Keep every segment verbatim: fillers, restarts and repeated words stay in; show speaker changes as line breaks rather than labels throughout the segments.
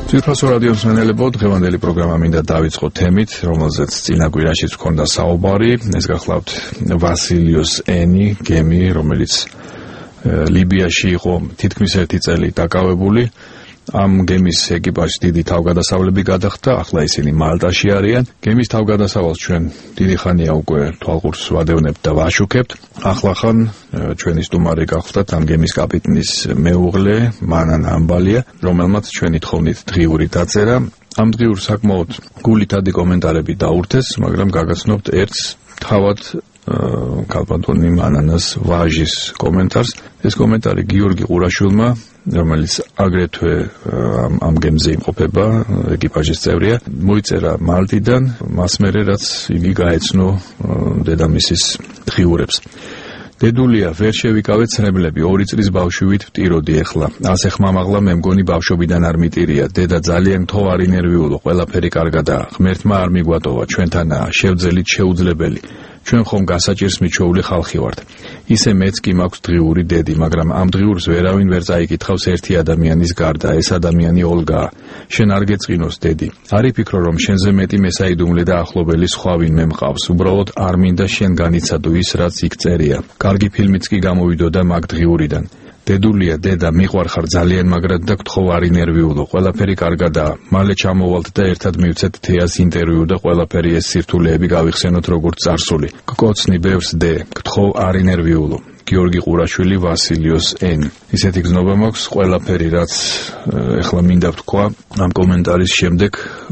Ძვირფასო რადიო მსმენელებო, დღევანდელი პროგრამა მინდა დავიწყო თემით, რომელზეც წინა კვირაშიც ჰქონდა საუბარი. ეს გახლავთ ვასილიოს ენი, გემი, რომელიც ლიბიაში იყო თითქმის ერთი წელი დაკავებული. Am გემის ეკიპაჟს დიდი თავგადასავლები გადახდა, ახლა ისინი მალტაში არიან. გემის თავგადასავალს ჩვენ დიდი ხანია უკვე თვალყურს ვადევნებთ და ვაშუქებთ. Ახლახან ჩვენი სტუმარი გახლავთ ამ გემის კაპიტნის მეუღლე მანან ამბალია, რომელმაც ჩვენი თხოვნით დღიური დაწერა. Am დღიურ საკმაოდ გულითადი კომენტარები დაურთეს, მაგრამ გაგაცნობთ ერთს თავად ქალბატონი მანანას ვაჟის კომენტარს. ეს კომენტარი გიორგი ყურაშვილმა, რომელიც აგრეთვე ამ გემზე იმყოფება, ეკიპაჟის წევრია, მოიწერა მალტიდან, მას მერე რაც იგი გაეცნო დედამისის დღიურებს. Დედულია, ვერ შევიკავე ცრემლები, ორი წლის ბავშვივით ვტიროდი ეხლა. ასე ხმამაღლა მე მგონი ბავშვობიდან არ მიტირია. დედა ძალიან თოვარი ნერვიულო, ყველაფერი კარგადაა. ღმერთმა არ მიგვატოვა, ჩვენთანაა, შევძელით შეუძლებელი. ჩვენ ხომ გასაჭირს მიჩვეული ხალხი ვართ. ისე მეც კი მაქვს დღიური დედი, მაგრამ ამ დღიურს ვერავინ ვერ წაიკითხავს ერთი ადამიანის გარდა, ეს ადამიანი ოლგაა. შენ არ გეწყინოს დედი. არ იფიქრო რომ შენზე მეტი მესაიდუმლე და ახლობელი სხვა ვინმე მყავს. უბრალოდ არ მინდა შენ განიცადო ის, რაც იქ წერია. კარგი ფილმიც კი გამოვიდოდა მაგ დღიურიდან. დედულია, დედა, მიყვარხარ ძალიან, მაგრამ და გთხოვარი ნერვიულო, ყველაფერი კარგადაა. მალე ჩამოვალთ და ერთად მივცეთ თეას ინტერვიუ და ყველაფერი ეს სირთულეები გავიხსენოთ როგორც წარსული. გკოცნი ბევრს დე, გთხოვ არი ნერვიულო. გიორგი ყურაშვილი, ვასილიოს ენი. ისეთი გზნობა მაქვს, ყველაფერი რაც ეხლა მინდა ვთქვა, ამ კომენტარის შემდეგ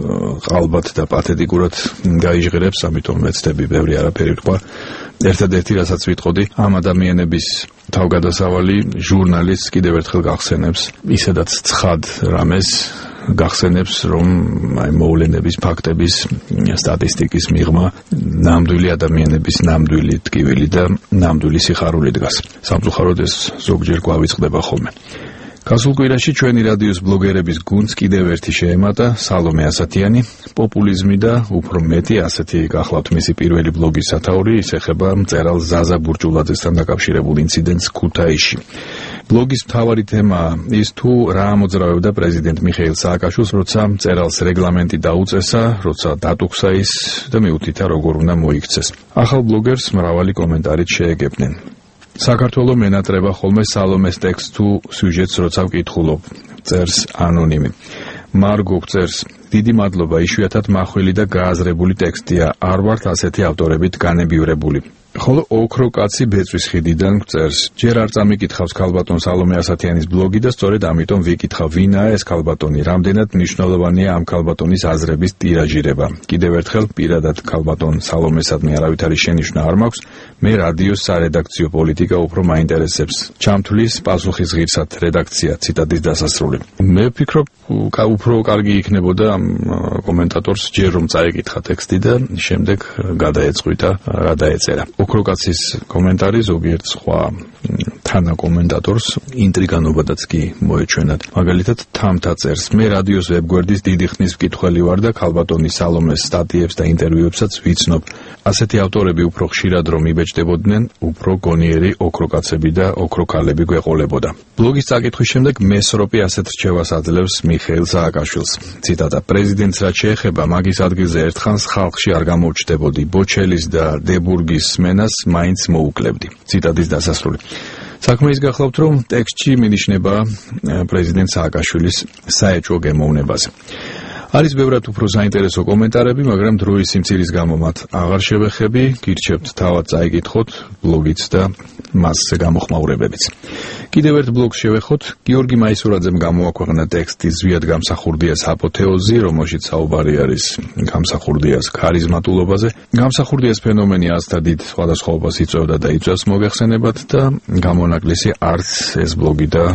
ყალბად და პათეტიკურად გაიჟღერებს, ამიტომ მეცდები ბევრი არაფერი ვთქვა. ერთადერთი რასაც ვიტყოდი, ამ ადამიანების თავგადასავალი ჟურნალისტს კიდევ ერთხელ გახსენებს, ისედაც ცხად რამეს გახსენებს, რომ აი მოვლენების ფაქტების სტატისტიკის მიღმა ნამდვილი ადამიანების ნამდვილი ტკივილი და ნამდვილი სიხარული დგას. სამწუხაროდ ეს ზოგჯერ გვავიწყდება ხოლმე. გასულ კვირაში ჩვენი რადიოს ბლოგერების გუნდს კიდევ ერთი შეემატა სალომე ასათიანი, პოპულიზმი და უფრო მეტი ასეთი გახლავთ მისი პირველი ბლოგის სათაური, ის ეხება მწერალ ზაზა ბურჭულაძესთან დაკავშირებულ ინციდენტს ქუთაისში. ბლოგის მთავარი თემაა ის თუ რა ამოძრავებდა პრეზიდენტ მიხეილ სააკაშვილს, როცა მწერალს რეგლამენტი დაუწესა, როცა დატუხსა ის და მიუთითა როგორ უნდა მოიქცეს. ახალ ბლოგერს მრავალი კომენტარით შეეგებნენ. საქართველოს მენატრება ხოლმე სალომეს ტექსტს თუ სიუჟეტს როცა ვკითხულობ, წერს ანონიმი. მარგო წერს, დიდი მადლობა, იშვიათად მახვილი და გააზრებული ტექსტია, არ ვართ ასეთი ავტორებით განებივრებული. ხოლო ოქრო კაცი ბეწვის ხიდიდან წერს, ჯერ არ წამიკითხავს ქალბატონ სალომე ასათიანის ბლოგი და სწორედ ამიტომ ვიკითხავ, ვინაა ეს ქალბატონი, რამდენად მნიშვნელოვანია ამ ქალბატონის აზრების ტირაჟირება. კიდევ ერთხელ პირადად ქალბატონ სალომესადმი არავითარი შენიშვნა არ მაქვს, მე რადიოს სარედაქციო პოლიტიკა უფრო მაინტერესებს. ჩამთვლის პასუხის ღირსად რედაქცია, ციტატის დასასრული. მე ვფიქრობ, უფრო კარგი იქნებოდა ამ კომენტატორს ჯერ რომ წაეკითხა ტექსტი და შემდეგ გადაეწყვიტა რა დაეწერა. ოქროკაცის კომენტარი ზოგიერთ სხვა თანა კომენტატორს ინტრიგანობადაც კი მოეჩვენათ. მაგალითად, თამთა წერს, მე რადიოს ვებგვერდის დიდი ხნის მკითხველი ვარ და ქალბატონის სალომეს სტატიებს და ინტერვიუებსაც ვიცნობ. ასეთი ავტორები უფრო ხშირად რომ იბეჭდებოდნენ, უფრო გონიერი ოქროკაცები და ოქროქალები გვეყოლებოდა. ბლოგის წაკითხვის შემდეგ მესროპი ასეთ რჩევას აძლევს მიხეილ სააკაშვილს. ციტატა, პრეზიდენტს რაც შეეხება, მაგის ადგილზე ერთხანს ხალხში არ გამოუჩნდებოდი, ბოჩელის და დებურგის სმენას მაინც მოუკლებდი. ციტატის დასასრული. საქმე ის გახლავთ, რომ ტექსტში მინიშნება პრეზიდენტ სააკაშვილის საეჭვო გემოვნებაზე. არის ბევრად უფრო საინტერესო კომენტარები, მაგრამ დროის სიმცირის გამო მათ აღარ შევეხები, გირჩევთ თავად წაიკითხოთ ბლოგიც და მასზე გამოხმაურებებიც. კიდევ ერთ ბლოგს შევეხოთ, გიორგი მაისურაძემ გამოაქვეყნა ტექსტი ზვიად გამსახურდიას აპოთეოზი, რომელშიც საუბარი არის გამსახურდიას ქარიზმატულობაზე. გამსახურდიას ფენომენი აზთა დიდ სხვადასხვაობას იწვევდა და იწვევს მოგეხსენებათ და გამონაკლისი არც ეს ბლოგი და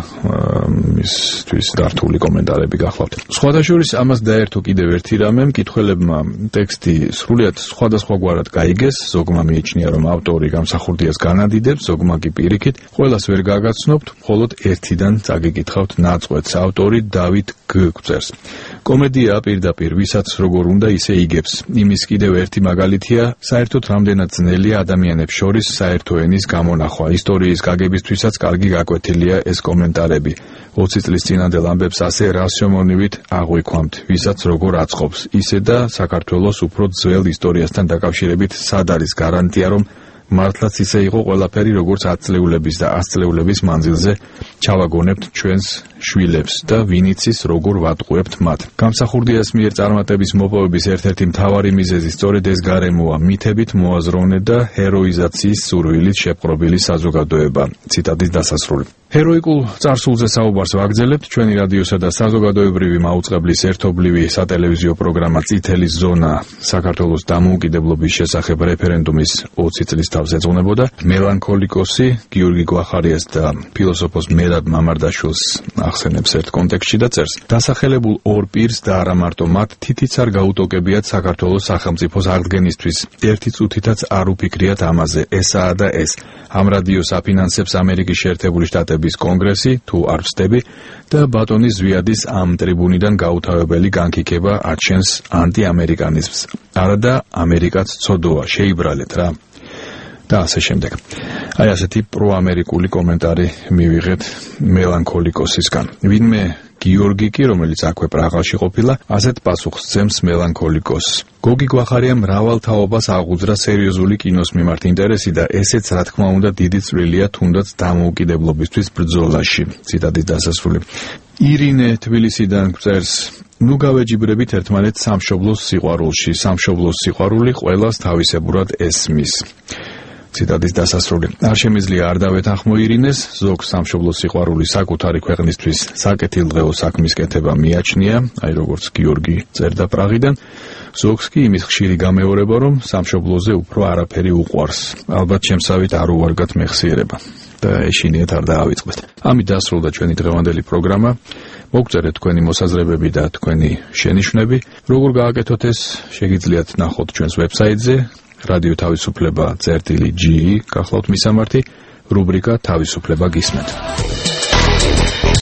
მისთვის გართული კომენტარები გახლავთ. სხვადასხვა ამას დაერთო კიდევ ერთი რამე, მკითხველებმა ტექსტი სრულიად სხვადასხვაგვარად გაიგეს, ზოგმა მიიჩნია რომ ავტორი გამსახურდიას განადიდებს, ზოგმა კი პირიქით, ყველას ვერ გაგაცნობთ, მხოლოდ ერთიდან წაგიკითხავთ ნაწყვეტს, ავტორი დავით გ წერს. კომედია პირდაპირ ვისაც როგორ უნდა ისე იგებს. იმის კიდევ ერთი მაგალითია საერთოდ რამდენად ძნელია ადამიანებს შორის საერთო ენის გამონახვა. ისტორიის გაგებისთვისაც კარგი გაკვეთილია ეს კომენტარები. ოცი წლის წინანდელ ამბებს ასე რასიომონივით აღვიქვამთ, ვისაც როგორ აწყობს. ისე და საქართველოს უფრო ძველ ისტორიასთან დაკავშირებით სად არის გარანტია, რომ მართლაც ისე იყო ყველაფერი, როგორც ათწლეულების და ასწლეულების მანძილზე ჩავაგონებთ ჩვენს შვილებს და ვინ იცის როგორ ვატყუებთ მათ. გამსახურდიას მიერ წარმატების მოპოვების ერთ-ერთი მთავარი მიზეზი სწორედ ეს გარემოა, მითებით მოაზროვნე და ჰეროიზაციის სურვილით შეპყრობილი საზოგადოება. ციტატის დასასრული. ჰეროიკულ წარსულზე საუბარს ვაგრძელებთ. ჩვენი რადიოსა და საზოგადოებრივი მაუწყებლის ერთობლივი სატელევიზიო პროგრამა წითელი ზონა საქართველოს დამოუკიდებლობის შესახებ რეფერენდუმის ოცი წლის თავს ეძღვნებოდა. მელანქოლიკოსი გიორგი გვახარიას და ფილოსოფოს მერაბ მამარდაშვილს ახსენებს ერთ კონტექსტში და წერს: დასახელებულ ორ პირს და არა მარტო მათ თითიც არ გაუტოკებიათ საქართველოს სახელმწიფოს აღდგენისთვის. ერთი წუთითაც არ უფიქრიათ ამაზე. ესაა და ეს. ამ რადიოს აფინანსებს ამერიკის შეერთებული შტატების კონგრესი, თუ არ ვსდები, და ბატონი ზვიადის ამ ტრიბუნიდან გაუთავებელი განკიქება აჩენს ანტიამერიკანიზმს. არა და ამერიკაც ცოდოა, შეიბრალეთ რა. და ასე შემდეგ. აი ასეთი პროამერიკული კომენტარი მივიღეთ მელანქოლიკოსისგან. ვინმე გიორგი კი, რომელიც აქვე პრაღაში ყოფილა, ასეთ პასუხს ძემს მელანქოლიკოსს. გოგი გვახარია მრავალ თაობას აღუძრა სერიოზული კინოს მიმართ ინტერესი და ესეც რა თქმა უნდა დიდი წვლილია თუნდაც დამოუკიდებლობისთვის ბრძოლაში. ციტატის დასასრული. ირინე თბილისიდან წერს: ნუ გავეჯიბრებით ერთმანეთს სამშობლოს სიყვარულში. სამშობლოს სიყვარული ყველას თავისებურად ესმის. ციტატის დასასრული. არ შემიძლია არ დავეთანხმო ირინეს, ზოგს სამშობლოს სიყვარული საკუთარი ქვეყნისთვის საკეთილდღეო საქმის კეთება მიაჩნია, აი როგორც გიორგი წერდა პრაღიდან, ზოგს კი იმის ხშირი გამეორება, რომ სამშობლოზე უფრო არაფერი უყვარს. ალბათ შემსავით არ უვარგათ მეხსიერება და ეშინიათ არ დაავიწყოთ. ამით დასრულდა ჩვენი დღევანდელი პროგრამა. მოგწერეთ თქვენი მოსაზრებები და თქვენი შენიშვნები. როგორ გააკეთოთ ეს, შეგიძლიათ ნახოთ ჩვენს ვებსაიტზე რადიო თავისუფლება წერტილი ჯი, გახლავთ მისამართი, რუბრიკა თავისუფლება გისმენთ.